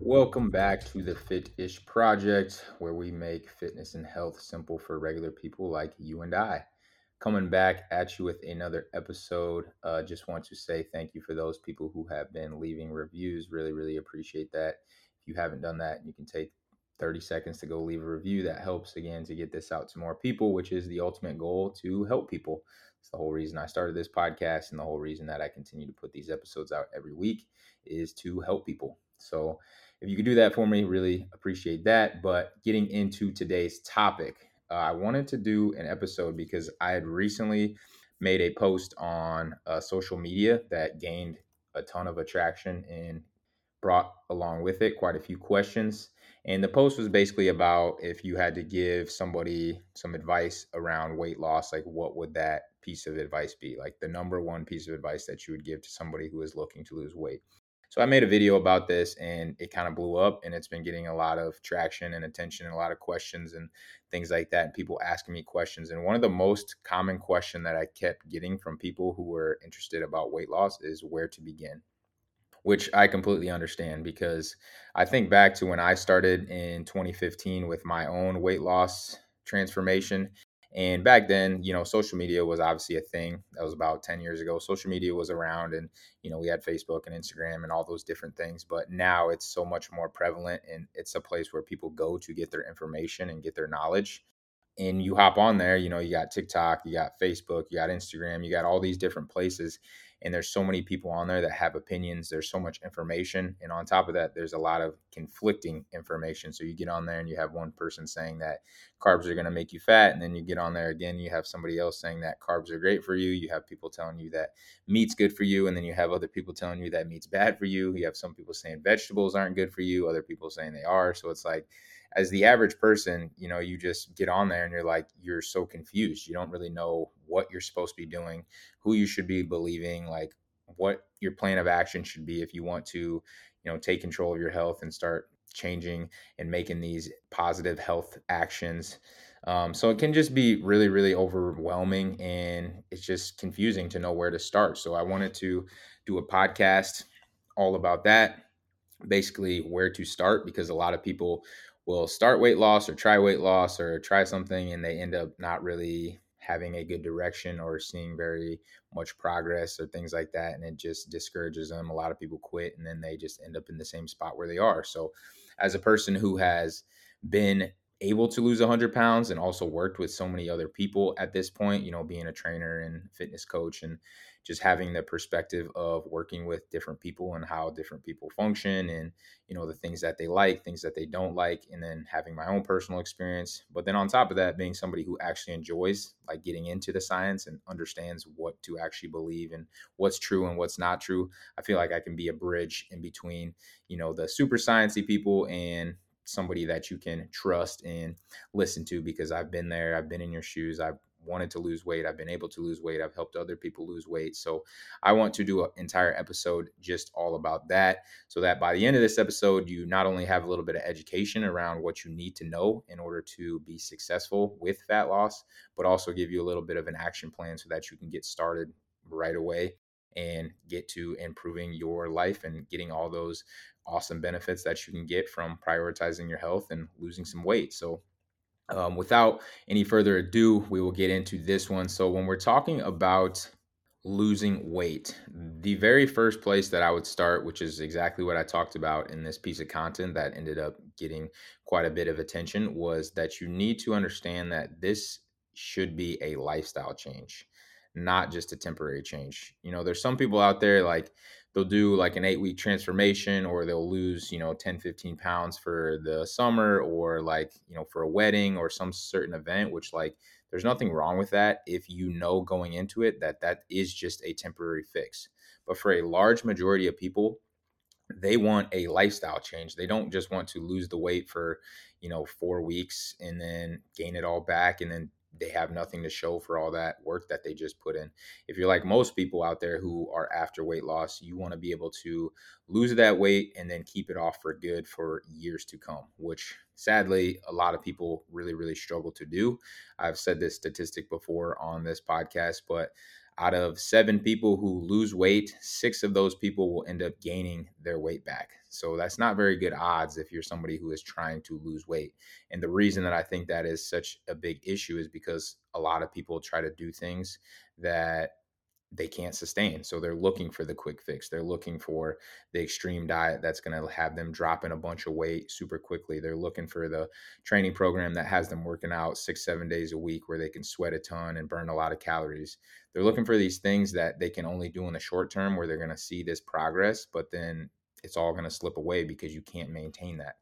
Welcome back to the Fit-ish Project, where we make fitness and health simple for regular people like you and I. Coming back at you with another episode. Just want to say thank you for those people who have been leaving reviews. Really, really appreciate that. If you haven't done that, you can take 30 seconds to go leave a review. That helps, again, to get this out to more people, which is the ultimate goal to help people. It's the whole reason I started this podcast and the whole reason that I continue to put these episodes out every week is to help people. So, if you could do that for me, really appreciate that. But getting into today's topic, I wanted to do an episode because I had recently made a post on social media that gained a ton of attraction and brought along with it quite a few questions. And the post was basically about if you had to give somebody some advice around weight loss, like what would that piece of advice be? Like the number one piece of advice that you would give to somebody who is looking to lose weight. So I made a video about this and it kind of blew up and it's been getting a lot of traction and attention and a lot of questions and things like that. And people asking me questions. And one of the most common question that I kept getting from people who were interested about weight loss is where to begin, which I completely understand because I think back to when I started in 2015 with my own weight loss transformation. And back then, social media was obviously a thing. That was about 10 years ago. Social media was around and, we had Facebook and Instagram and all those different things. But now it's so much more prevalent and it's a place where people go to get their information and get their knowledge. And you hop on there, you got TikTok, you got Facebook, you got Instagram, you got all these different places. And there's so many people on there that have opinions. There's so much information. And on top of that, there's a lot of conflicting information. So you get on there and you have one person saying that carbs are going to make you fat. And then you get on there again, you have somebody else saying that carbs are great for you. You have people telling you that meat's good for you. And then you have other people telling you that meat's bad for you. You have some people saying vegetables aren't good for you, other people saying they are. So it's like, as the average person, you just get on there and you're like, you're so confused. You don't really know what you're supposed to be doing, who you should be believing, like what your plan of action should be if you want to, take control of your health and start changing and making these positive health actions. So it can just be really, really overwhelming and it's just confusing to know where to start. So I wanted to do a podcast all about that, basically where to start, because a lot of people will start weight loss or try something and they end up not really having a good direction or seeing very much progress or things like that, and it just discourages them. A lot of people quit and then they just end up in the same spot where they are. So as a person who has been able to lose 100 pounds and also worked with so many other people at this point, being a trainer and fitness coach and just having the perspective of working with different people and how different people function and, the things that they like, things that they don't like, and then having my own personal experience. But then on top of that, being somebody who actually enjoys like getting into the science and understands what to actually believe and what's true and what's not true. I feel like I can be a bridge in between, the super sciencey people and somebody that you can trust and listen to, because I've been there, I've been in your shoes, I've wanted to lose weight, I've been able to lose weight, I've helped other people lose weight. So I want to do an entire episode just all about that, so that by the end of this episode, you not only have a little bit of education around what you need to know in order to be successful with fat loss, but also give you a little bit of an action plan so that you can get started right away and get to improving your life and getting all those awesome benefits that you can get from prioritizing your health and losing some weight. So without any further ado, we will get into this one. So, when we're talking about losing weight, the very first place that I would start, which is exactly what I talked about in this piece of content that ended up getting quite a bit of attention, was that you need to understand that this should be a lifestyle change, not just a temporary change. There's some people out there like they'll do like an 8-week transformation, or they'll lose 10, 15 pounds for the summer, or like for a wedding or some certain event, which like there's nothing wrong with that if you know going into it that that is just a temporary fix. But for a large majority of people, they want a lifestyle change. They don't just want to lose the weight for 4 weeks and then gain it all back and then they have nothing to show for all that work that they just put in. If you're like most people out there who are after weight loss, you want to be able to lose that weight and then keep it off for good for years to come, which sadly a lot of people really, really struggle to do. I've said this statistic before on this podcast, but Out of 7 people who lose weight, 6 of those people will end up gaining their weight back. So that's not very good odds if you're somebody who is trying to lose weight. And the reason that I think that is such a big issue is because a lot of people try to do things that they can't sustain. So they're looking for the quick fix. They're looking for the extreme diet that's going to have them drop in a bunch of weight super quickly. They're looking for the training program that has them working out 6, 7 days a week where they can sweat a ton and burn a lot of calories. They're looking for these things that they can only do in the short term where they're going to see this progress, but then it's all going to slip away because you can't maintain that.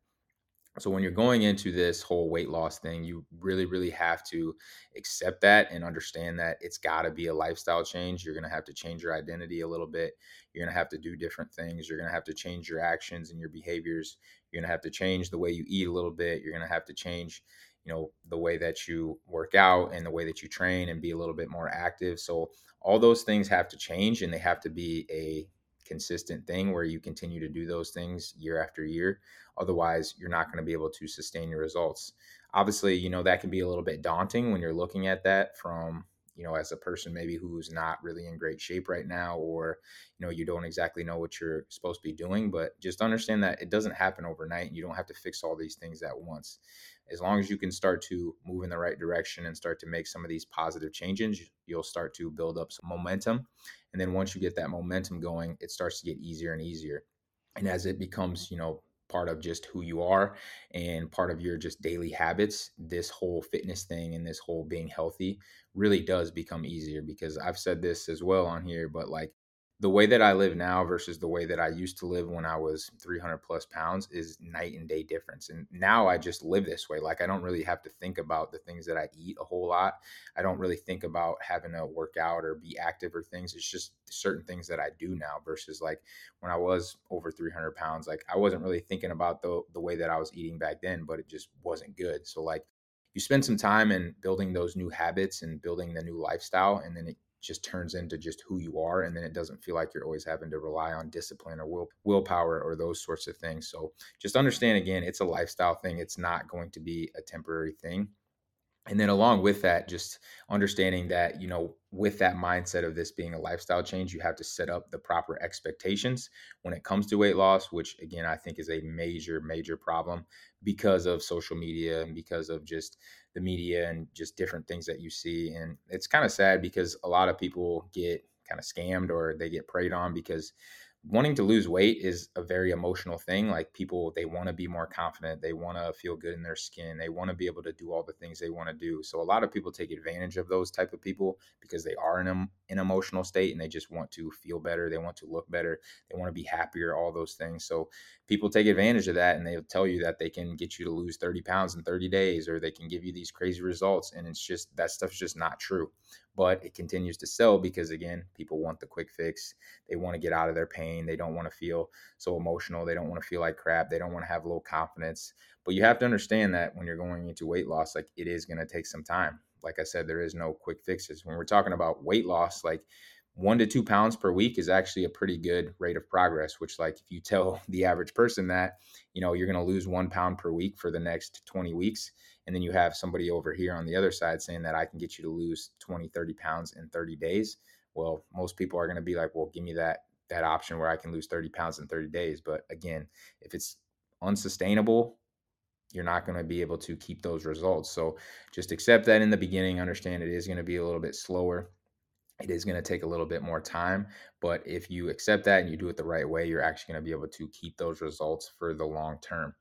So when you're going into this whole weight loss thing, you really, really have to accept that and understand that it's got to be a lifestyle change. You're going to have to change your identity a little bit. You're going to have to do different things. You're going to have to change your actions and your behaviors. You're going to have to change the way you eat a little bit. You're going to have to change, the way that you work out and the way that you train and be a little bit more active. So all those things have to change, and they have to be a consistent thing where you continue to do those things year after year. Otherwise, you're not going to be able to sustain your results. Obviously, that can be a little bit daunting when you're looking at that from, as a person maybe who's not really in great shape right now, or, you don't exactly know what you're supposed to be doing. But just understand that it doesn't happen overnight, and you don't have to fix all these things at once. As long as you can start to move in the right direction and start to make some of these positive changes, you'll start to build up some momentum. And then once you get that momentum going, it starts to get easier and easier. And as it becomes, part of just who you are and part of your just daily habits, this whole fitness thing and this whole being healthy really does become easier. Because I've said this as well on here, but like, the way that I live now versus the way that I used to live when I was 300 plus pounds is night and day difference. And now I just live this way. Like, I don't really have to think about the things that I eat a whole lot. I don't really think about having to work out or be active or things. It's just certain things that I do now versus like when I was over 300 pounds. Like, I wasn't really thinking about the way that I was eating back then, but it just wasn't good. So like, you spend some time in building those new habits and building the new lifestyle, and then it just turns into just who you are, and then it doesn't feel like you're always having to rely on discipline or willpower or those sorts of things. So just understand, again, it's a lifestyle thing. It's not going to be a temporary thing. And then along with that, just understanding that, with that mindset of this being a lifestyle change, you have to set up the proper expectations when it comes to weight loss, which again, I think is a major, major problem because of social media and because of just the media and just different things that you see. And it's kind of sad because a lot of people get kind of scammed or they get preyed on because wanting to lose weight is a very emotional thing. Like, people, they want to be more confident, they want to feel good in their skin, they want to be able to do all the things they want to do. So a lot of people take advantage of those type of people because they are in an emotional state and they just want to feel better, they want to look better, they want to be happier, all those things. So people take advantage of that, and they'll tell you that they can get you to lose 30 pounds in 30 days, or they can give you these crazy results, and it's just, that stuff's just not true. But it continues to sell because, again, people want the quick fix. They want to get out of their pain. They don't want to feel so emotional. They don't want to feel like crap. They don't want to have low confidence. But you have to understand that when you're going into weight loss, like, it is going to take some time. Like I said, there is no quick fixes. When we're talking about weight loss, like, 1 to 2 pounds per week is actually a pretty good rate of progress, which, like, if you tell the average person that, you're going to lose 1 pound per week for the next 20 weeks, and then you have somebody over here on the other side saying that I can get you to lose 20, 30 pounds in 30 days. Well, most people are going to be like, well, give me that option where I can lose 30 pounds in 30 days. But again, if it's unsustainable, you're not going to be able to keep those results. So just accept that in the beginning, understand it is going to be a little bit slower. It is going to take a little bit more time, but if you accept that and you do it the right way, you're actually going to be able to keep those results for the long term.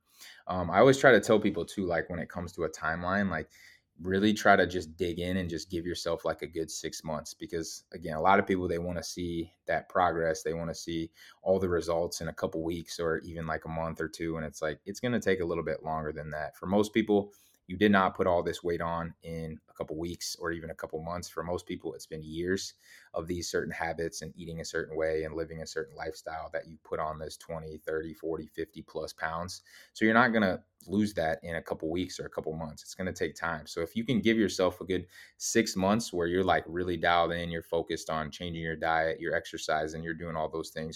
I always try to tell people too, like, when it comes to a timeline, like, really try to just dig in and just give yourself like a good 6 months, because again, a lot of people, they want to see that progress. They want to see all the results in a couple weeks or even like a month or two. And it's like, it's going to take a little bit longer than that. For most people, you did not put all this weight on in a couple weeks or even a couple months. For most people, it's been years of these certain habits and eating a certain way and living a certain lifestyle that you put on this 20, 30, 40, 50 plus pounds. So you're not going to lose that in a couple weeks or a couple months. It's going to take time. So if you can give yourself a good 6 months where you're like really dialed in, you're focused on changing your diet, your exercise, and you're doing all those things,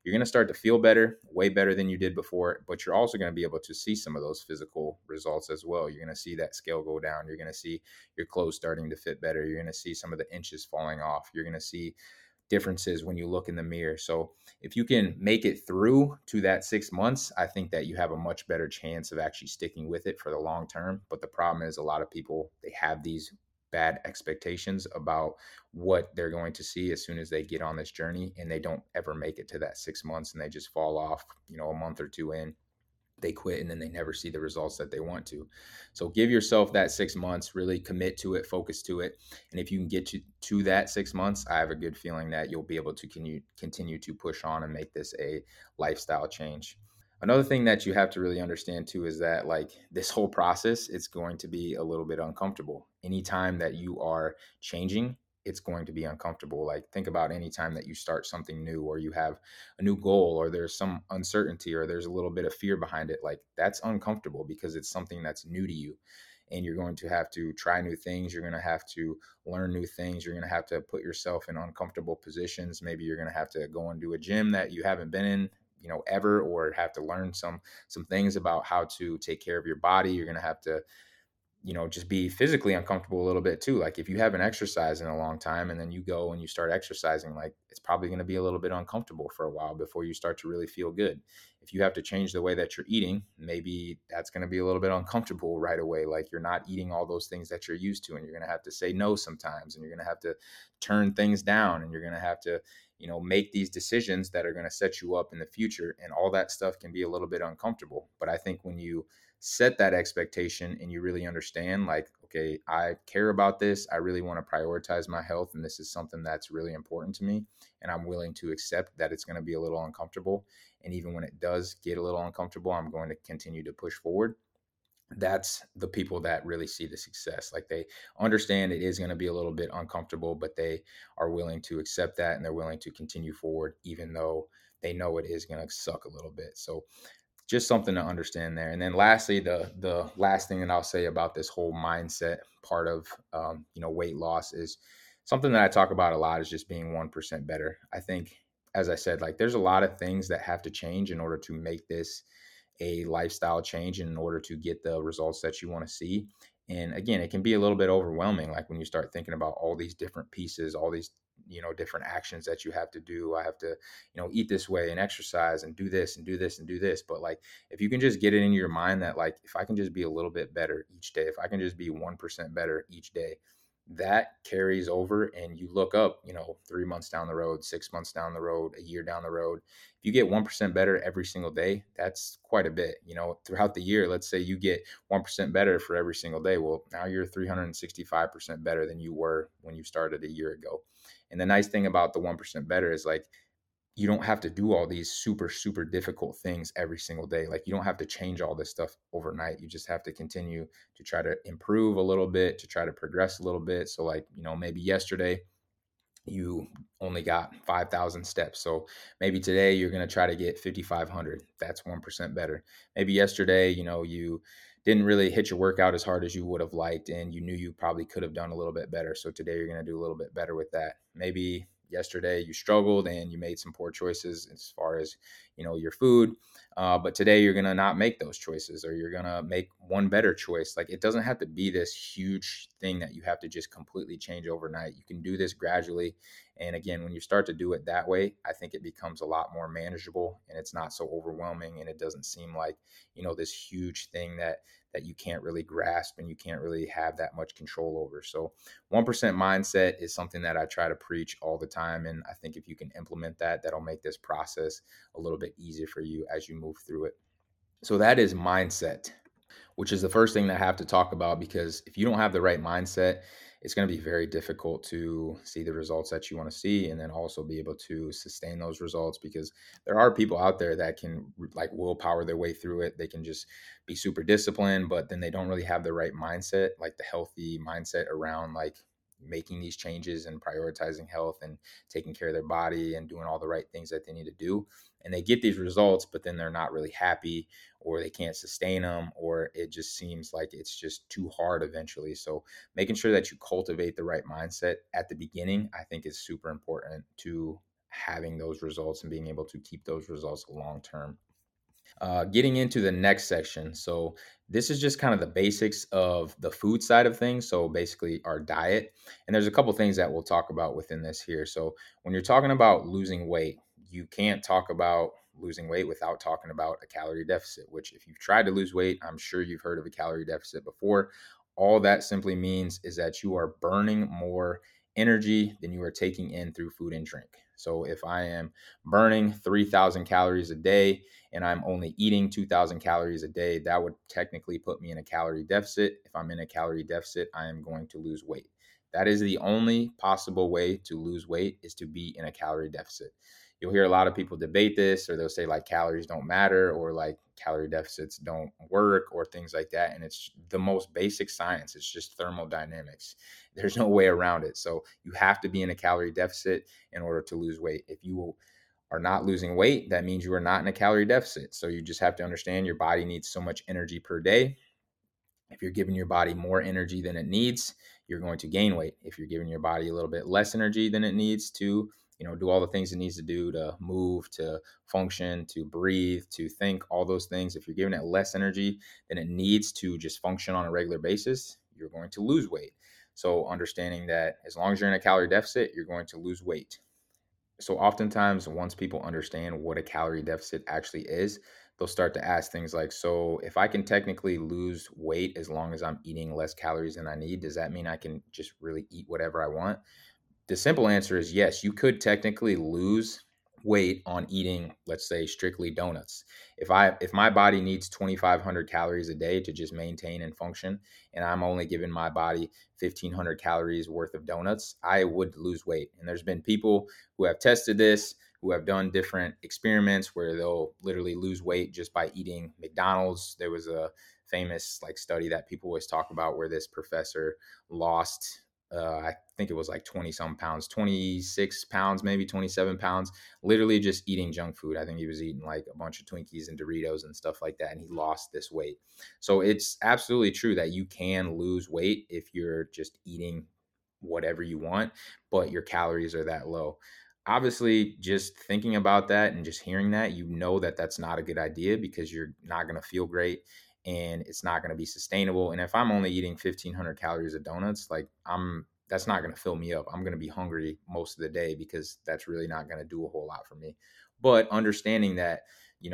you're going to start to feel better, way better than you did before, but you're also going to be able to see some of those physical results as well. You're going to see that scale go down. You're going to see your clothes starting to fit better. You're going to see some of the inches falling off. You're going to see differences when you look in the mirror. So if you can make it through to that 6 months, I think that you have a much better chance of actually sticking with it for the long term. But the problem is a lot of people, they have these bad expectations about what they're going to see as soon as they get on this journey, and they don't ever make it to that 6 months, and they just fall off, a month or two in, they quit, and then they never see the results that they want to. So give yourself that 6 months, really commit to it, focus to it. And if you can get to that 6 months, I have a good feeling that you'll be able to continue to push on and make this a lifestyle change. Another thing that you have to really understand too is that, like, this whole process, it's going to be a little bit uncomfortable. Anytime that you are changing, it's going to be uncomfortable. Like, think about any time that you start something new, or you have a new goal, or there's some uncertainty, or there's a little bit of fear behind it. Like, that's uncomfortable because it's something that's new to you, and you're going to have to try new things. You're going to have to learn new things. You're going to have to put yourself in uncomfortable positions. Maybe you're going to have to go into a gym that you haven't been in, ever, or have to learn some things about how to take care of your body. You're going to have to, just be physically uncomfortable a little bit too. Like, if you haven't exercised in a long time and then you go and you start exercising, like, it's probably going to be a little bit uncomfortable for a while before you start to really feel good. If you have to change the way that you're eating, maybe that's going to be a little bit uncomfortable right away. Like, you're not eating all those things that you're used to, and you're going to have to say no sometimes, and you're going to have to turn things down, and you're going to have to, make these decisions that are going to set you up in the future. And all that stuff can be a little bit uncomfortable. But I think when you set that expectation and you really understand, like, okay, I care about this, I really want to prioritize my health, and this is something that's really important to me, and I'm willing to accept that it's going to be a little uncomfortable, and even when it does get a little uncomfortable, I'm going to continue to push forward. That's the people that really see the success. Like, they understand it is going to be a little bit uncomfortable, but they are willing to accept that, and they're willing to continue forward even though they know it is going to suck a little bit. So just something to understand there. And then lastly, the last thing that I'll say about this whole mindset part of, weight loss, is something that I talk about a lot, is just being 1% better. I think, as I said, like, there's a lot of things that have to change in order to make this a lifestyle change, and in order to get the results that you want to see. And again, it can be a little bit overwhelming, like, when you start thinking about all these different pieces, all these, different actions that you have to do. I have to, eat this way and exercise and do this and do this and do this. But, like, if you can just get it in your mind that, like, if I can just be a little bit better each day, if I can just be 1% better each day, that carries over, and you look up, 3 months down the road, 6 months down the road, a year down the road. If you get 1% better every single day, that's quite a bit. Throughout the year, let's say you get 1% better for every single day. Well, now you're 365% better than you were when you started a year ago. And the nice thing about the 1% better is, like, you don't have to do all these super, super difficult things every single day. Like, you don't have to change all this stuff overnight. You just have to continue to try to improve a little bit, to try to progress a little bit. So, like, maybe yesterday you only got 5,000 steps. So maybe today you're going to try to get 5,500. That's 1% better. Maybe yesterday, you didn't really hit your workout as hard as you would have liked, and you knew you probably could have done a little bit better. So today you're going to do a little bit better with that. Maybe yesterday you struggled and you made some poor choices as far as, your food. But today you're going to not make those choices, or you're going to make one better choice. Like, it doesn't have to be this huge thing that you have to just completely change overnight. You can do this gradually. And again, when you start to do it that way, I think it becomes a lot more manageable, and it's not so overwhelming, and it doesn't seem like, this huge thing that you can't really grasp and you can't really have that much control over. So 1% mindset is something that I try to preach all the time. And I think if you can implement that, that'll make this process a little bit easier for you as you move through it. So that is mindset, which is the first thing that I have to talk about, because if you don't have the right mindset, it's going to be very difficult to see the results that you want to see, and then also be able to sustain those results, because there are people out there that can, like, willpower their way through it. They can just be super disciplined, but then they don't really have the right mindset, like the healthy mindset around, like, making these changes and prioritizing health and taking care of their body and doing all the right things that they need to do. And they get these results, but then they're not really happy, or they can't sustain them, or it just seems like it's just too hard eventually. So making sure that you cultivate the right mindset at the beginning, I think, is super important to having those results and being able to keep those results long term. Getting into the next section. So, this is just kind of the basics of the food side of things. So, basically, our diet. And there's a couple things that we'll talk about within this here. So, when you're talking about losing weight, you can't talk about losing weight without talking about a calorie deficit, which, if you've tried to lose weight, I'm sure you've heard of a calorie deficit before. All that simply means is that you are burning more energy than you are taking in through food and drink. So, if I am burning 3,000 calories a day, and I'm only eating 2,000 calories a day, that would technically put me in a calorie deficit. If I'm in a calorie deficit, I am going to lose weight. That is the only possible way to lose weight, is to be in a calorie deficit. You'll hear a lot of people debate this, or they'll say like calories don't matter, or like calorie deficits don't work, or things like that. And it's the most basic science. It's just thermodynamics. There's no way around it. So you have to be in a calorie deficit in order to lose weight. If you are not losing weight, that means you are not in a calorie deficit. So you just have to understand your body needs so much energy per day. If you're giving your body more energy than it needs, you're going to gain weight. If you're giving your body a little bit less energy than it needs to, do all the things it needs to do to move, to function, to breathe, to think, all those things. If you're giving it less energy than it needs to just function on a regular basis, you're going to lose weight. So understanding that as long as you're in a calorie deficit, you're going to lose weight. So oftentimes, once people understand what a calorie deficit actually is, they'll start to ask things like, so if I can technically lose weight as long as I'm eating less calories than I need, does that mean I can just really eat whatever I want? The simple answer is yes, you could technically lose weight on eating, let's say, strictly donuts. If my body needs 2,500 calories a day to just maintain and function, and I'm only giving my body 1,500 calories worth of donuts, I would lose weight. And there's been people who have tested this, who have done different experiments where they'll literally lose weight just by eating McDonald's. There was a famous like study that people always talk about where this professor lost, I think it was like 20 some pounds, 26 pounds, maybe 27 pounds, literally just eating junk food. I think he was eating like a bunch of Twinkies and Doritos and stuff like that. And he lost this weight. So it's absolutely true that you can lose weight if you're just eating whatever you want, but your calories are that low. Obviously, just thinking about that and just hearing that, that that's not a good idea, because you're not going to feel great and it's not going to be sustainable. And if I'm only eating 1,500 calories of donuts, like that's not going to fill me up. I'm going to be hungry most of the day, because that's really not going to do a whole lot for me. But understanding that,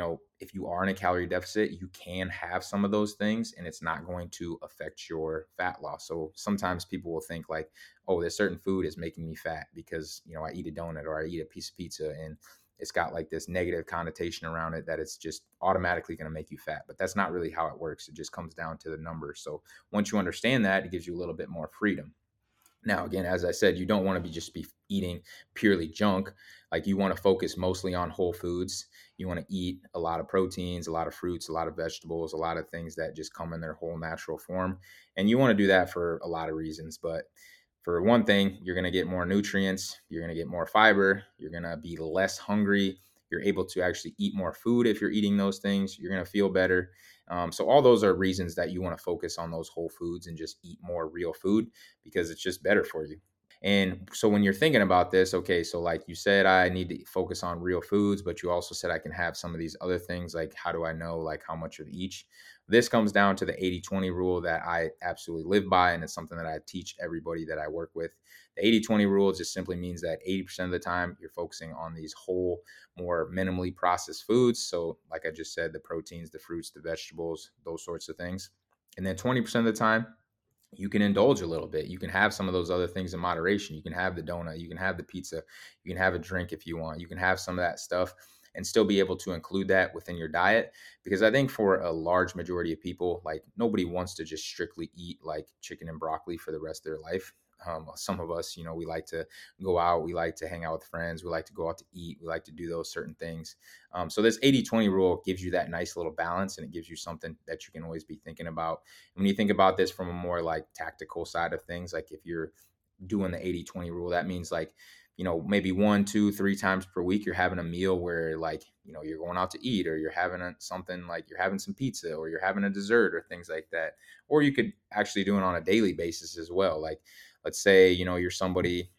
if you are in a calorie deficit, you can have some of those things and it's not going to affect your fat loss. So sometimes people will think like, oh, this certain food is making me fat because, I eat a donut or I eat a piece of pizza, and it's got like this negative connotation around it that it's just automatically going to make you fat. But that's not really how it works. It just comes down to the numbers. So once you understand that, it gives you a little bit more freedom. Now, again, as I said, you don't want to be eating purely junk. Like, you want to focus mostly on whole foods. You want to eat a lot of proteins, a lot of fruits, a lot of vegetables, a lot of things that just come in their whole natural form. And you want to do that for a lot of reasons. But for one thing, you're going to get more nutrients, you're going to get more fiber, you're going to be less hungry, you're able to actually eat more food if you're eating those things, you're going to feel better. So all those are reasons that you want to focus on those whole foods and just eat more real food, because it's just better for you. And so when you're thinking about this, okay, so like you said, I need to focus on real foods, but you also said I can have some of these other things. Like, how do I know like how much of each? This comes down to the 80-20 rule that I absolutely live by. And it's something that I teach everybody that I work with. The 80-20 rule just simply means that 80% of the time you're focusing on these whole, more minimally processed foods. So like I just said, the proteins, the fruits, the vegetables, those sorts of things. And then 20% of the time, you can indulge a little bit. You can have some of those other things in moderation. You can have the donut, you can have the pizza, you can have a drink if you want. You can have some of that stuff and still be able to include that within your diet. Because I think for a large majority of people, like, nobody wants to just strictly eat like chicken and broccoli for the rest of their life. Some of us, we like to go out, we like to hang out with friends, we like to go out to eat, we like to do those certain things. So this 80-20 rule gives you that nice little balance, and it gives you something that you can always be thinking about. When you think about this from a more like tactical side of things, like if you're doing the 80-20 rule, that means like, maybe 1, 2, 3 times per week, you're having a meal where like, you're going out to eat, or you're having something like you're having some pizza, or you're having a dessert or things like that. Or you could actually do it on a daily basis as well. Like, let's say, you're somebody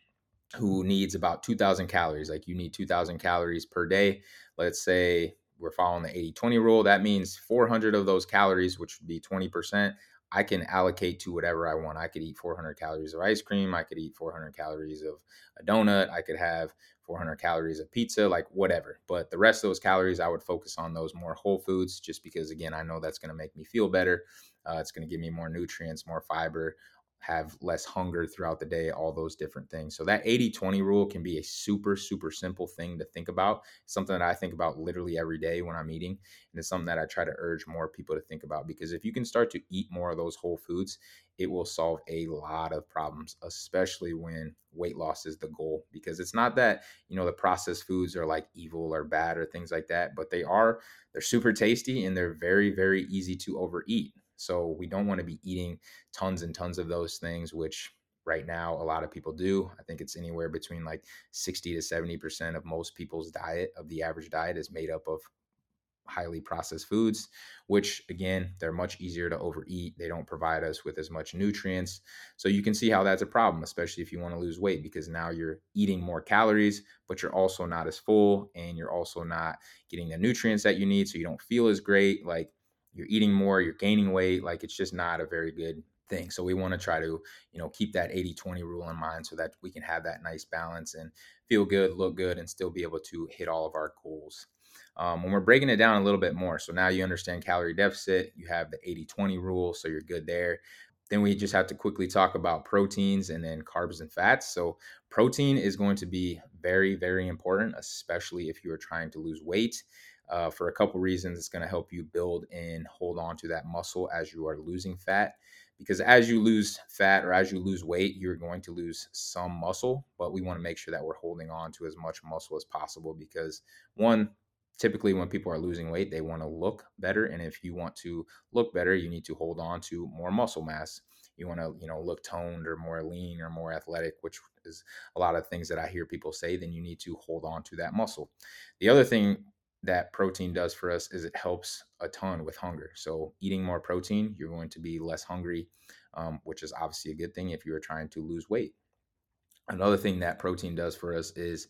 who needs about 2000 calories. Like you need 2000 calories per day. Let's say we're following the 80-20 rule. That means 400 of those calories, which would be 20%, I can allocate to whatever I want. I could eat 400 calories of ice cream. I could eat 400 calories of a donut. I could have 400 calories of pizza, like whatever. But the rest of those calories, I would focus on those more whole foods just because, again, I know that's going to make me feel better. It's going to give me more nutrients, more fiber, have less hunger throughout the day, all those different things. So that 80-20 rule can be a super, super simple thing to think about. It's something that I think about literally every day when I'm eating. And it's something that I try to urge more people to think about, because if you can start to eat more of those whole foods, it will solve a lot of problems, especially when weight loss is the goal. Because it's not that, the processed foods are like evil or bad or things like that, but they're super tasty and they're very, very easy to overeat. So we don't want to be eating tons and tons of those things, which right now a lot of people do. I think it's anywhere between like 60 to 70% of most people's diet, of the average diet, is made up of highly processed foods, which again, they're much easier to overeat. They don't provide us with as much nutrients. So you can see how that's a problem, especially if you want to lose weight, because now you're eating more calories, but you're also not as full and you're also not getting the nutrients that you need. So you don't feel as great. Like you're eating more, you're gaining weight. Like it's just not a very good thing. So we want to try to, keep that 80-20 rule in mind so that we can have that nice balance and feel good, look good, and still be able to hit all of our goals. When we're breaking it down a little bit more, so now you understand calorie deficit, you have the 80-20 rule, so you're good there. Then we just have to quickly talk about proteins and then carbs and fats. So protein is going to be very, very important, especially if you are trying to lose weight. For a couple reasons, it's going to help you build and hold on to that muscle as you are losing fat. Because as you lose fat or as you lose weight, you're going to lose some muscle, but we want to make sure that we're holding on to as much muscle as possible because, one, typically when people are losing weight, they want to look better. And if you want to look better, you need to hold on to more muscle mass. You want to, look toned or more lean or more athletic, which is a lot of things that I hear people say. Then you need to hold on to that muscle. The other thing that protein does for us is it helps a ton with hunger. So eating more protein, you're going to be less hungry, which is obviously a good thing if you are trying to lose weight. Another thing that protein does for us is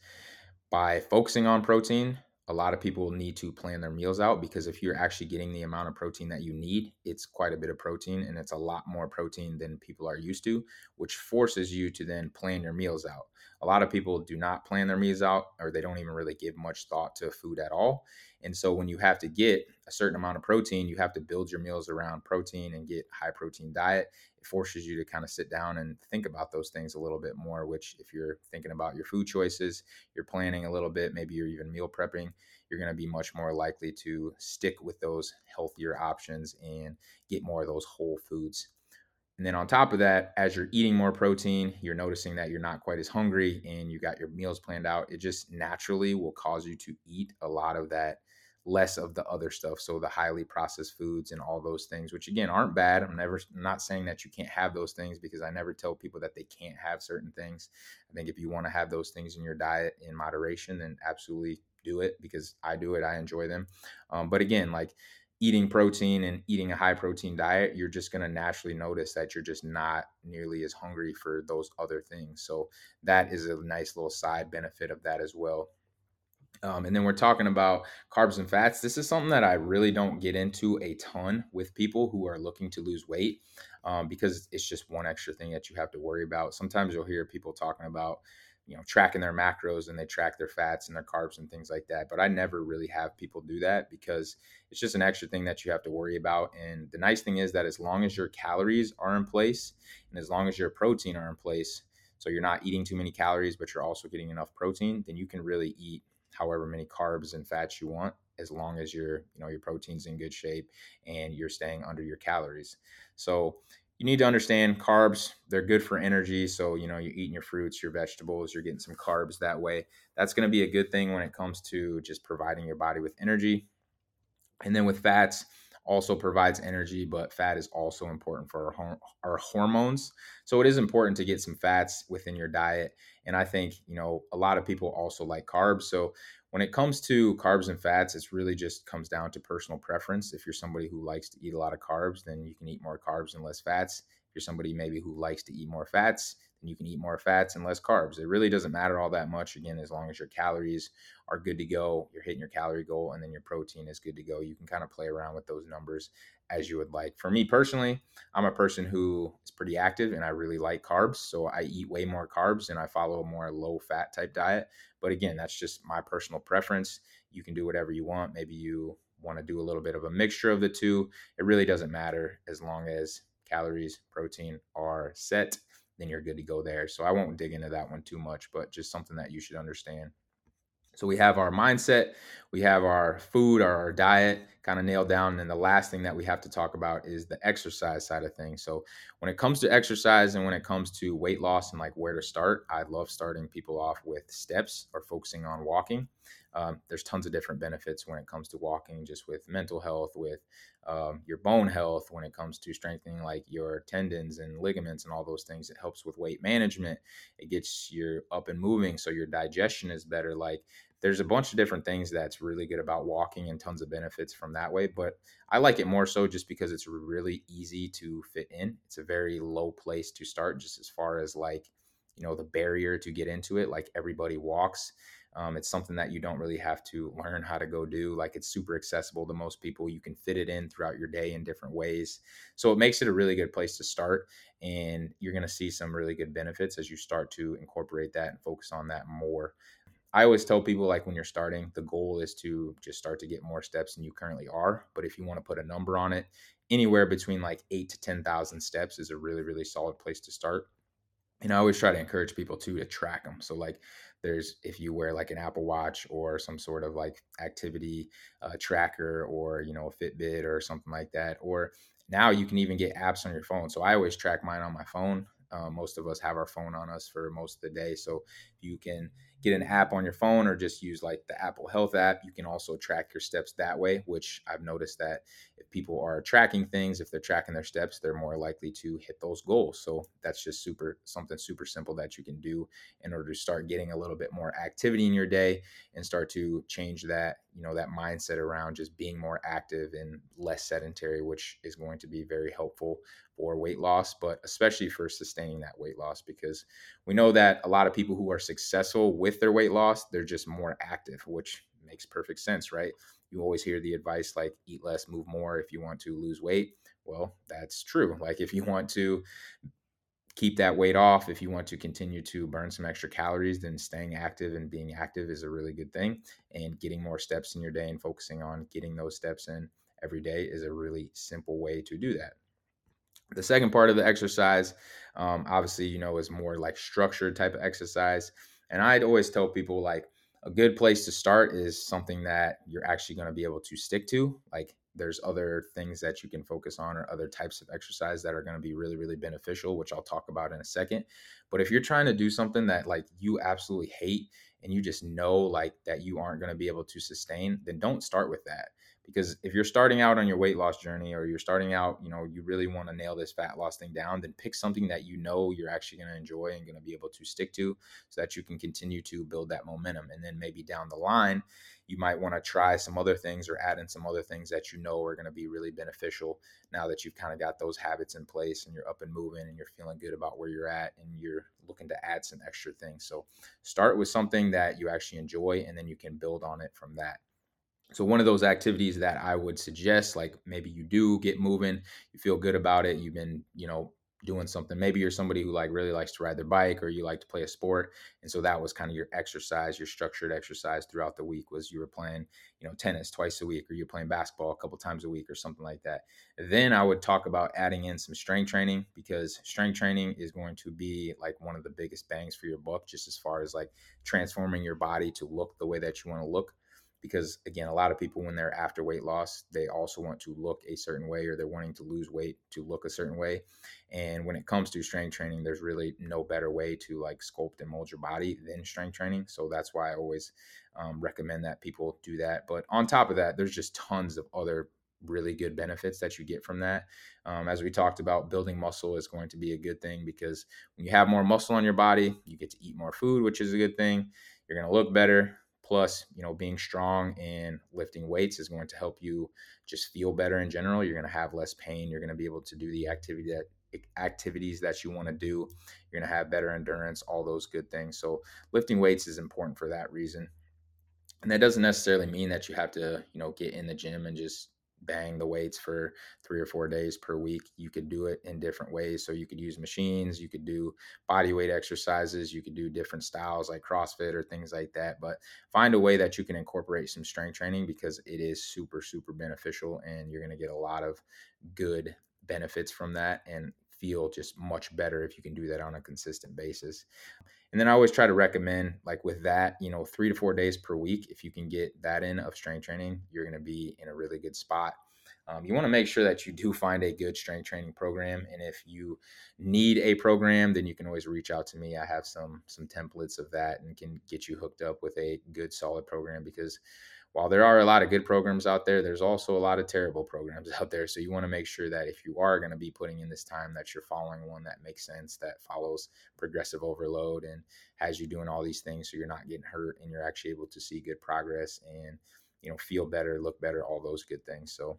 by focusing on protein, a lot of people need to plan their meals out, because if you're actually getting the amount of protein that you need, it's quite a bit of protein and it's a lot more protein than people are used to, which forces you to then plan your meals out. A lot of people do not plan their meals out, or they don't even really give much thought to food at all. And so when you have to get a certain amount of protein, you have to build your meals around protein and get high protein diet. It forces you to kind of sit down and think about those things a little bit more, which if you're thinking about your food choices, you're planning a little bit, maybe you're even meal prepping, you're going to be much more likely to stick with those healthier options and get more of those whole foods. And then on top of that, as you're eating more protein, you're noticing that you're not quite as hungry and you got your meals planned out. It just naturally will cause you to eat a lot of that, less of the other stuff. So the highly processed foods and all those things, which again aren't bad. I'm not saying that you can't have those things, because I never tell people that they can't have certain things. I think if you want to have those things in your diet in moderation, then absolutely do it, because I do it. I enjoy them. But again, like eating protein and eating a high protein diet, you're just going to naturally notice that you're just not nearly as hungry for those other things. So that is a nice little side benefit of that as well. And then we're talking about carbs and fats. This is something that I really don't get into a ton with people who are looking to lose weight, because it's just one extra thing that you have to worry about. Sometimes you'll hear people talking about, tracking their macros, and they track their fats and their carbs and things like that. But I never really have people do that, because it's just an extra thing that you have to worry about. And the nice thing is that as long as your calories are in place and as long as your protein are in place, so you're not eating too many calories, but you're also getting enough protein, then you can really eat however many carbs and fats you want, as long as your protein's in good shape and you're staying under your calories. So you need to understand carbs, they're good for energy. So you're eating your fruits, your vegetables, you're getting some carbs that way. That's going to be a good thing when it comes to just providing your body with energy. And then with fats, also provides energy, but fat is also important for our hormones. So it is important to get some fats within your diet. And I think, a lot of people also like carbs. So when it comes to carbs and fats, it's really just comes down to personal preference. If you're somebody who likes to eat a lot of carbs, then you can eat more carbs and less fats. If you're somebody maybe who likes to eat more fats, and you can eat more fats and less carbs. It really doesn't matter all that much, again, as long as your calories are good to go, you're hitting your calorie goal, and then your protein is good to go. You can kind of play around with those numbers as you would like. For me personally, I'm a person who is pretty active and I really like carbs. So I eat way more carbs and I follow a more low fat type diet. But again, that's just my personal preference. You can do whatever you want. Maybe you want to do a little bit of a mixture of the two. It really doesn't matter as long as calories, protein are set, then you're good to go there. So I won't dig into that one too much, but just something that you should understand. So we have our mindset, we have our food, our diet kind of nailed down. And then the last thing that we have to talk about is the exercise side of things. So when it comes to exercise and when it comes to weight loss and like where to start, I love starting people off with steps or focusing on walking. There's tons of different benefits when it comes to walking, just with mental health, with your bone health, when it comes to strengthening like your tendons and ligaments and all those things. It helps with weight management. It gets you up and moving so your digestion is better. Like there's a bunch of different things that's really good about walking and tons of benefits from that way. But I like it more so just because it's really easy to fit in. It's a very low place to start, just as far as like, the barrier to get into it. Like everybody walks. It's something that you don't really have to learn how to go do. Like it's super accessible to most people. You can fit it in throughout your day in different ways. So it makes it a really good place to start. And you're going to see some really good benefits as you start to incorporate that and focus on that more. I always tell people like when you're starting, the goal is to just start to get more steps than you currently are. But if you want to put a number on it, anywhere between like 8 to 10,000 steps is a really, really solid place to start. And I always try to encourage people too to track them. So like there's if you wear like an Apple Watch or some sort of like activity tracker or a Fitbit or something like that, or now you can even get apps on your phone. So I always track mine on my phone. Most of us have our phone on us for most of the day, so you can get an app on your phone or just use like the Apple Health app. You can also track your steps that way, which I've noticed that if people are tracking things, if they're tracking their steps, they're more likely to hit those goals. So that's just something super simple that you can do in order to start getting a little bit more activity in your day and start to change that mindset around just being more active and less sedentary, which is going to be very helpful for weight loss, but especially for sustaining that weight loss, because we know that a lot of people who are successful with their weight loss, they're just more active, which makes perfect sense, right? You always hear the advice like eat less, move more if you want to lose weight. Well, that's true. Like if you want to keep that weight off, if you want to continue to burn some extra calories, then staying active and being active is a really good thing. And getting more steps in your day and focusing on getting those steps in every day is a really simple way to do that. The second part of the exercise, obviously, is more like structured type of exercise. And I'd always tell people like a good place to start is something that you're actually going to be able to stick to. Like there's other things that you can focus on or other types of exercise that are going to be really, really beneficial, which I'll talk about in a second. But if you're trying to do something that like you absolutely hate and you just know like that you aren't going to be able to sustain, then don't start with that. Because if you're starting out on your weight loss journey or you're starting out, you really want to nail this fat loss thing down, then pick something that you're actually going to enjoy and going to be able to stick to so that you can continue to build that momentum. And then maybe down the line, you might want to try some other things or add in some other things that are going to be really beneficial now that you've kind of got those habits in place and you're up and moving and you're feeling good about where you're at and you're looking to add some extra things. So start with something that you actually enjoy and then you can build on it from that. So one of those activities that I would suggest, like maybe you do get moving, you feel good about it, you've been, doing something. Maybe you're somebody who like really likes to ride their bike or you like to play a sport. And so that was kind of your exercise, your structured exercise throughout the week was you were playing, tennis twice a week or you're playing basketball a couple times a week or something like that. Then I would talk about adding in some strength training because strength training is going to be like one of the biggest bangs for your buck, just as far as like transforming your body to look the way that you want to look. Because again, a lot of people when they're after weight loss, they also want to look a certain way or they're wanting to lose weight to look a certain way. And when it comes to strength training, there's really no better way to like sculpt and mold your body than strength training. So that's why I always recommend that people do that. But on top of that, there's just tons of other really good benefits that you get from that. As we talked about, building muscle is going to be a good thing because when you have more muscle on your body, you get to eat more food, which is a good thing. You're going to look better. Plus, being strong and lifting weights is going to help you just feel better in general. You're going to have less pain. You're going to be able to do the activity activities that you want to do. You're going to have better endurance, all those good things. So lifting weights is important for that reason. And that doesn't necessarily mean that you have to, get in the gym and just bang the weights for 3 or 4 days per week. You could do it in different ways. So you could use machines, you could do body weight exercises, you could do different styles like CrossFit or things like that. But find a way that you can incorporate some strength training, because it is super, super beneficial, and you're going to get a lot of good benefits from that and feel just much better if you can do that on a consistent basis. And then I always try to recommend, like with that, 3 to 4 days per week. If you can get that in of strength training, you're going to be in a really good spot. You want to make sure that you do find a good strength training program. And if you need a program, then you can always reach out to me. I have some templates of that and can get you hooked up with a good, solid program, because while there are a lot of good programs out there, there's also a lot of terrible programs out there. So you want to make sure that if you are going to be putting in this time, that you're following one that makes sense, that follows progressive overload and has you doing all these things so you're not getting hurt and you're actually able to see good progress and, feel better, look better, all those good things. So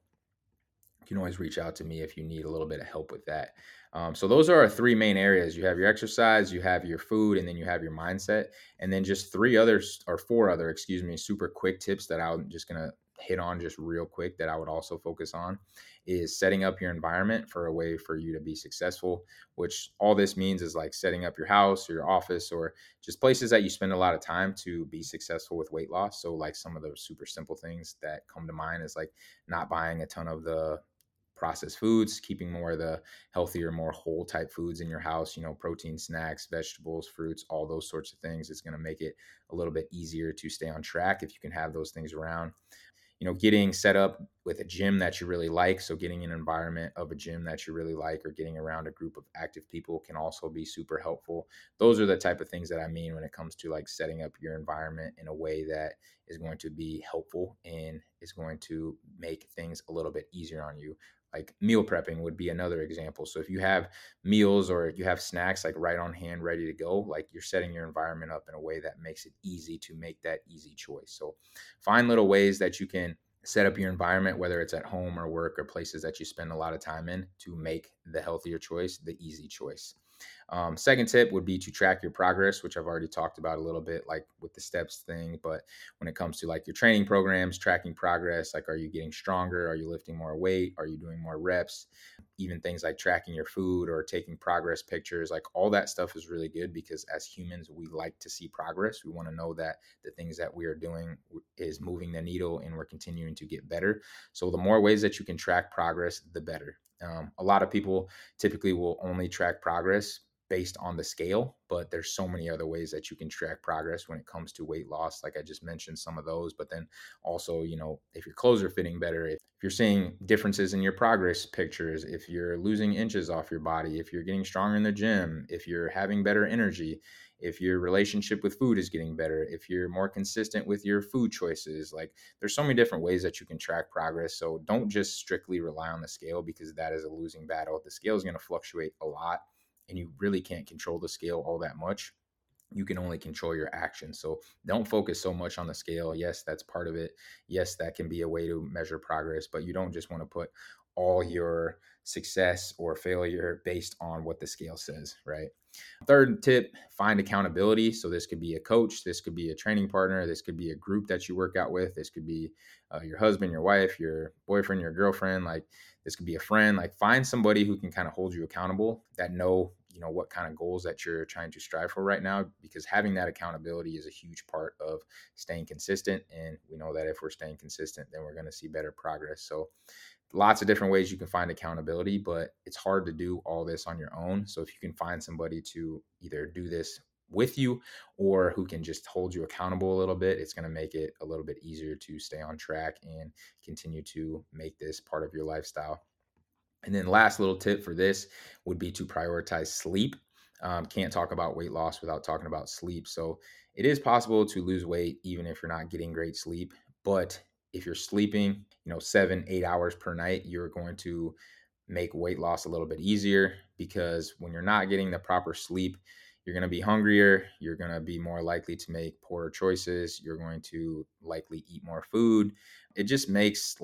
you can always reach out to me if you need a little bit of help with that. So those are our three main areas. You have your exercise, you have your food, and then you have your mindset. And then just four other, super quick tips that I'm just going to hit on just real quick that I would also focus on is setting up your environment for a way for you to be successful, which all this means is like setting up your house or your office or just places that you spend a lot of time to be successful with weight loss. So like some of the super simple things that come to mind is like not buying a ton of the processed foods, keeping more of the healthier, more whole type foods in your house, protein snacks, vegetables, fruits, all those sorts of things. It's going to make it a little bit easier to stay on track if you can have those things around. Getting set up with a gym that you really like. So getting an environment of a gym that you really like, or getting around a group of active people, can also be super helpful. Those are the type of things that I mean when it comes to like setting up your environment in a way that is going to be helpful and is going to make things a little bit easier on you. Like meal prepping would be another example. So if you have meals or you have snacks like right on hand, ready to go, like you're setting your environment up in a way that makes it easy to make that easy choice. So find little ways that you can set up your environment, whether it's at home or work or places that you spend a lot of time in, to make the healthier choice the easy choice. Second tip would be to track your progress, which I've already talked about a little bit, like with the steps thing. But when it comes to like your training programs, tracking progress, like are you getting stronger? Are you lifting more weight? Are you doing more reps? Even things like tracking your food or taking progress pictures, like all that stuff is really good, because as humans, we like to see progress. We want to know that the things that we are doing is moving the needle and we're continuing to get better. So the more ways that you can track progress, the better. A lot of people typically will only track progress based on the scale, but there's so many other ways that you can track progress when it comes to weight loss. Like I just mentioned some of those, but then also, if your clothes are fitting better, if you're seeing differences in your progress pictures, if you're losing inches off your body, if you're getting stronger in the gym, if you're having better energy, if your relationship with food is getting better, if you're more consistent with your food choices, like there's so many different ways that you can track progress. So don't just strictly rely on the scale, because that is a losing battle. The scale is going to fluctuate a lot and you really can't control the scale all that much. You can only control your actions. So don't focus so much on the scale. Yes, that's part of it. Yes, that can be a way to measure progress, but you don't just want to put all your success or failure based on what the scale says, right? Third tip, find accountability. So this could be a coach, this could be a training partner, this could be a group that you work out with, this could be your husband, your wife, your boyfriend, your girlfriend, like this could be a friend. Like find somebody who can kind of hold you accountable, that know what kind of goals that you're trying to strive for right now, because having that accountability is a huge part of staying consistent. And we know that if we're staying consistent, then we're going to see better progress. So lots of different ways you can find accountability, but it's hard to do all this on your own. So if you can find somebody to either do this with you or who can just hold you accountable a little bit, it's going to make it a little bit easier to stay on track and continue to make this part of your lifestyle. And then last little tip for this would be to prioritize sleep. Can't talk about weight loss without talking about sleep. So it is possible to lose weight even if you're not getting great sleep. But if you're sleeping, 7, 8 hours per night, you're going to make weight loss a little bit easier, because when you're not getting the proper sleep, you're going to be hungrier. You're going to be more likely to make poorer choices. You're going to likely eat more food. It just makes like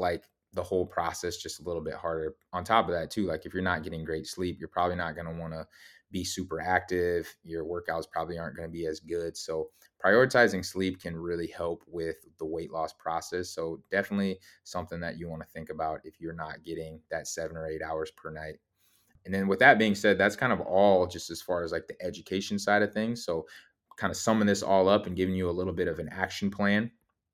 the whole process just a little bit harder. On top of that, too, like if you're not getting great sleep, you're probably not going to want to be super active. Your workouts probably aren't going to be as good. So, prioritizing sleep can really help with the weight loss process. So, definitely something that you want to think about if you're not getting that 7 or 8 hours per night. And then, with that being said, that's kind of all just as far as like the education side of things. So, kind of summing this all up and giving you a little bit of an action plan.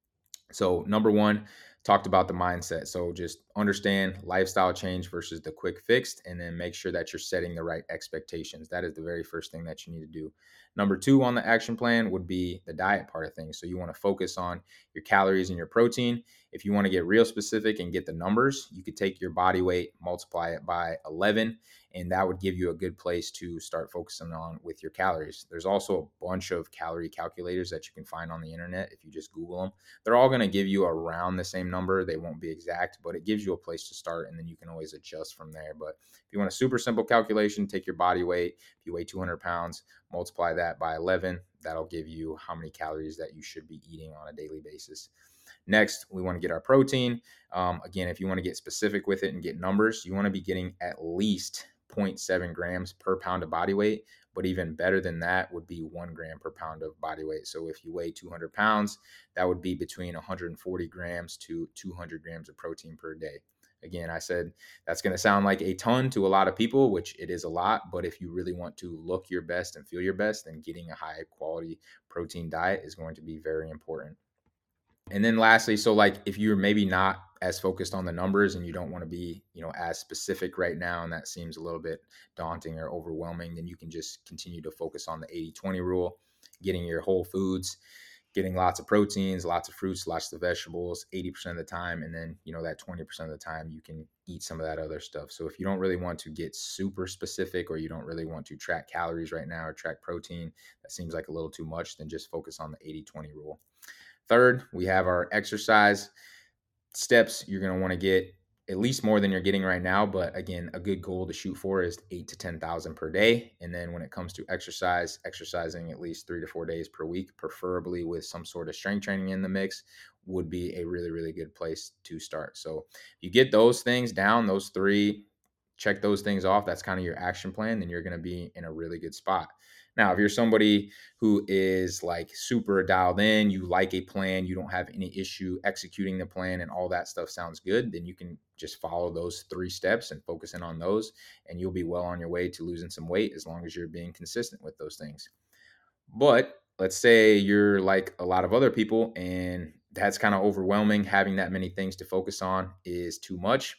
So, number one, talked about the mindset. So, just understand lifestyle change versus the quick fix, and then make sure that you're setting the right expectations. That is the very first thing that you need to do. Number two on the action plan would be the diet part of things. So, you want to focus on your calories and your protein. If you want to get real specific and get the numbers, you could take your body weight, multiply it by 11, and that would give you a good place to start focusing on with your calories. There's also a bunch of calorie calculators that you can find on the internet if you just Google them. They're all going to give you around the same number. They won't be exact, but it gives you a place to start, and then you can always adjust from there. But if you want a super simple calculation, take your body weight. If you weigh 200 pounds, multiply that by 11. That'll give you how many calories that you should be eating on a daily basis. Next, we want to get our protein. Again, if you want to get specific with it and get numbers, you want to be getting at least zero point 0.7 grams per pound of body weight. But even better than that would be 1 gram per pound of body weight. So if you weigh 200 pounds, that would be between 140 grams to 200 grams of protein per day. Again, I said that's going to sound like a ton to a lot of people, which it is a lot. But if you really want to look your best and feel your best, then getting a high quality protein diet is going to be very important. And then lastly, so like if you're maybe not as focused on the numbers and you don't want to be, as specific right now, and that seems a little bit daunting or overwhelming, then you can just continue to focus on the 80-20 rule, getting your whole foods, getting lots of proteins, lots of fruits, lots of vegetables 80% of the time. And then, that 20% of the time you can eat some of that other stuff. So if you don't really want to get super specific, or you don't really want to track calories right now or track protein, that seems like a little too much, then just focus on the 80-20 rule. Third, we have our exercise steps. You're going to want to get at least more than you're getting right now. But again, a good goal to shoot for is 8 to 10,000 per day. And then when it comes to exercise, exercising at least 3 to 4 days per week, preferably with some sort of strength training in the mix, would be a really, really good place to start. So if you get those things down, those three, check those things off, that's kind of your action plan, then you're going to be in a really good spot. Now, if you're somebody who is like super dialed in, you like a plan, you don't have any issue executing the plan, and all that stuff sounds good, then you can just follow those 3 steps and focus in on those, and you'll be well on your way to losing some weight as long as you're being consistent with those things. But let's say you're like a lot of other people and that's kind of overwhelming. Having that many things to focus on is too much.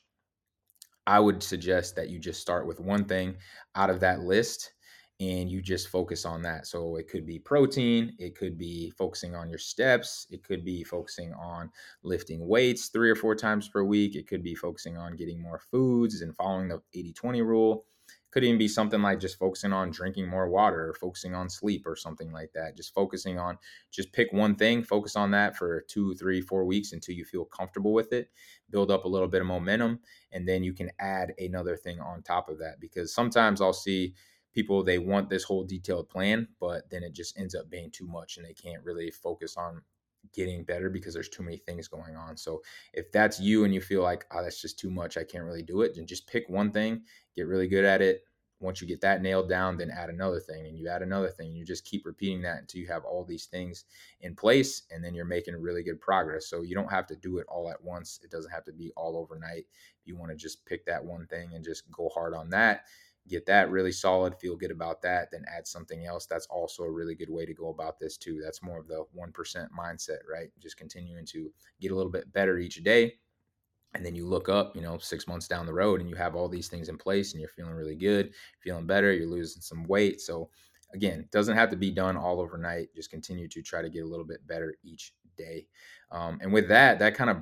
I would suggest that you just start with one thing out of that list and you just focus on that. So it could be protein, it could be focusing on your steps, it could be focusing on lifting weights 3 or 4 times per week, it could be focusing on getting more foods and following the 80-20 rule. Could even be something like just focusing on drinking more water or focusing on sleep or something like that. Just focusing on, just pick one thing, focus on that for 2, 3, 4 weeks until you feel comfortable with it, build up a little bit of momentum, and then you can add another thing on top of that. Because sometimes I'll see people, they want this whole detailed plan, but then it just ends up being too much and they can't really focus on getting better because there's too many things going on. So if that's you and you feel like, oh, that's just too much, I can't really do it, then just pick one thing, get really good at it. Once you get that nailed down, then add another thing and you add another thing. And you just keep repeating that until you have all these things in place, and then you're making really good progress. So you don't have to do it all at once. It doesn't have to be all overnight. If you want to just pick that one thing and just go hard on that, get that really solid, feel good about that, then add something else. That's also a really good way to go about this too. That's more of the 1% mindset, right? Just continuing to get a little bit better each day. And then you look up, 6 months down the road and you have all these things in place and you're feeling really good, feeling better, you're losing some weight. So again, it doesn't have to be done all overnight. Just continue to try to get a little bit better each day. And with that, that kind of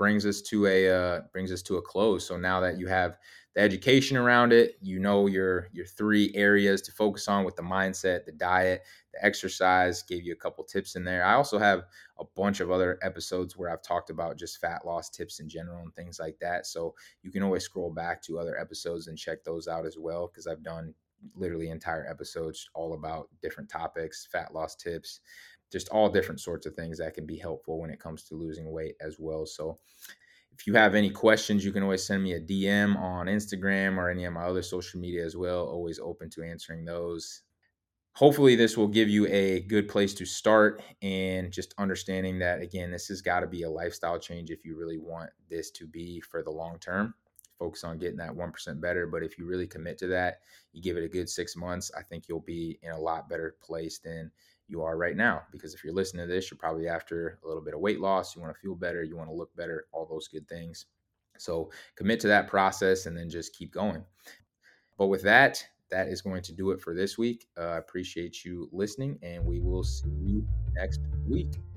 brings us to a close. So now that you have the education around it, your 3 areas to focus on with the mindset, the diet, the exercise. Gave you a couple tips in there. I also have a bunch of other episodes where I've talked about just fat loss tips in general and things like that. So you can always scroll back to other episodes and check those out as well, because I've done literally entire episodes all about different topics, fat loss tips, just all different sorts of things that can be helpful when it comes to losing weight as well. So If you have any questions, you can always send me a DM on Instagram or any of my other social media as well. Always open to answering those. Hopefully this will give you a good place to start, and just understanding that, again, this has got to be a lifestyle change if you really want this to be for the long term. Focus on getting that 1% better, but if you really commit to that, you give it a good 6 months, I think you'll be in a lot better place than you are right now. Because if you're listening to this, you're probably after a little bit of weight loss, you want to feel better, you want to look better, all those good things. So commit to that process and then just keep going. But with that, that is going to do it for this week. I appreciate you listening, and we will see you next week.